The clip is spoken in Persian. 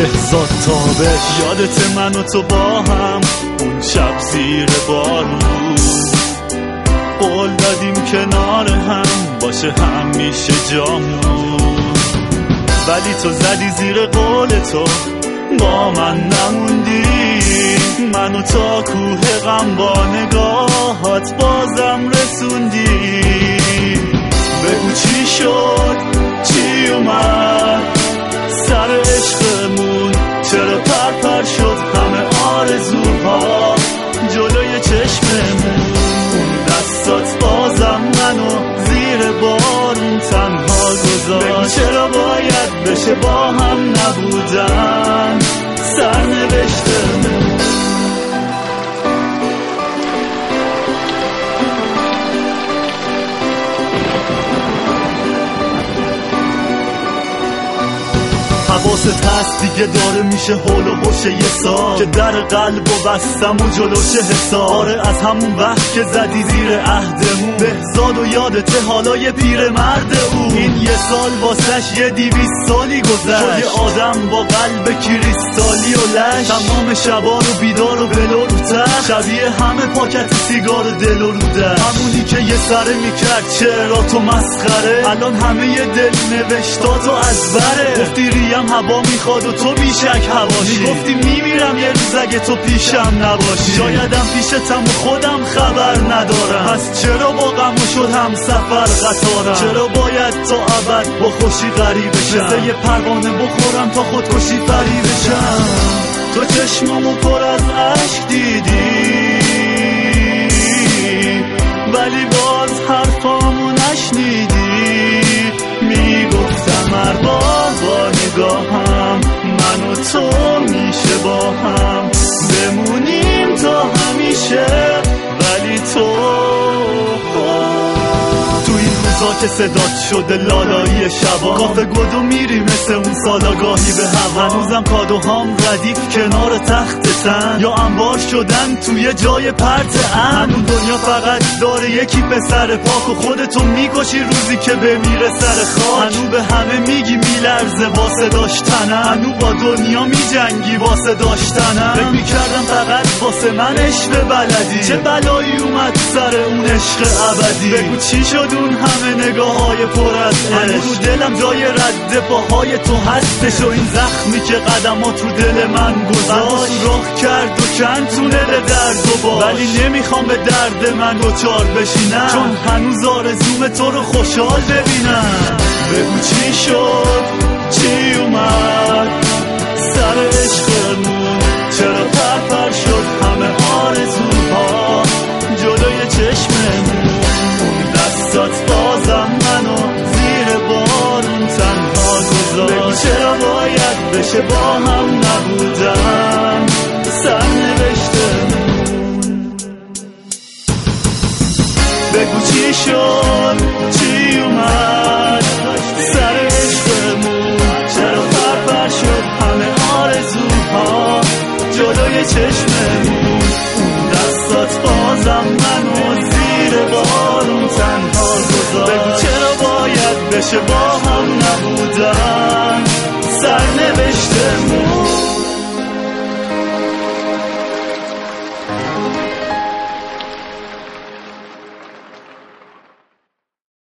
بهزاد تابش. یادت من و تو با هم اون شب زیر بارون قول دادیم کنار هم باشه همیشه جامون، ولی تو زدی زیر قول تو با من نموندی. منو تا کوه غم با نگاهات بازم رسوندی. بگو چی شد چی اومد سر عشقمون، چرا پرپر شد همه آرزوها جلوی چشممون. اون دستات بازم منو زیر بارون تنها گذاشت. بگو چرا باید بشه با هم نبودن سرنوشتمون. حواست هست دیگه داره میشه حول و حوش یه سال که در قلب و بستم و جلوش حساب. آره از همون وقت که زدی زیر عهدمون بهزاد و یادته حالا یه پیر مرد او. این یه سال واسش یه 200 سالی گذشت. شد یه آدم با قلب کریستالی و لش، تمام شبا رو بیدار و بلو رو تخت، شبیه همه پاکت سیگار و دل و رو دست. همونی که یه سره میکرد چرا تو مسخره، الان همه یه دل نوشتاتو از بره. گفتی ریم هوا میخواد و تو بیشک هواشی، میگفتی میمیرم یه روز اگه تو پیشم نباشی. شایدم پیشتم و خودم خبر ندارم، پس چرا با غم شد هم سفر قطارم. چرا باید تا ابد با خوشی غریبه شم، مثل یه پروانه بخورم تا خودکشی فریبه شم. تو چشمامو پر از عشق دیدی ولی باز حرفامو نشنیدی. میگفتم هر بار با نگاهم من و تو میشه با هم بمونیم تا همیشه، ولی تو که صدات شده لالایی شبا، کافه گدو میری مثل اون سالاگاهی به هوا. هنوزم کادوهام ردیف کنار تخت تن یا انبار شدن توی جای پرت امن. هنوز دنیا فقط داره یکی پسر پاک و خودتو میکشی روزی که بمیره سر خاک. هنوز به همه میگی میلرزه واسه داشتنم، هنوز با دنیا میجنگی واسه داشتنم. فکر میکردم فقط واسه من عشق بلدی، چه بلایی اومد سر اون عشق ابدی. بگو چی شد اون همه نگاه های پر از عشق، رو دلم جای رد پاهای تو هستش و این زخمی که قدمات رو دل من گذاشت راه کرد و چند تونل درد و باش. ولی نمیخوام به درد من دوچار بشینم، چون هنوز آرزوم تو رو خوشحال ببینم. بگو چی شد چی اومد سر عشقمون، چرا پرپر شد همه آرزوها جلوی چشممون. اون دستات بازم منو زیر بارون تنها گذاشت. بگو چرا باید بشه با هم نبودن سرنوشتمون. بگو چی شد چی اومد سر عشقمون، چرا پرپر شد همه آرزوها جلوی چشممون. اون دستات بازم منو زیر بارون تنها گذاشت. بگو چرا باید بشه با هم نبودن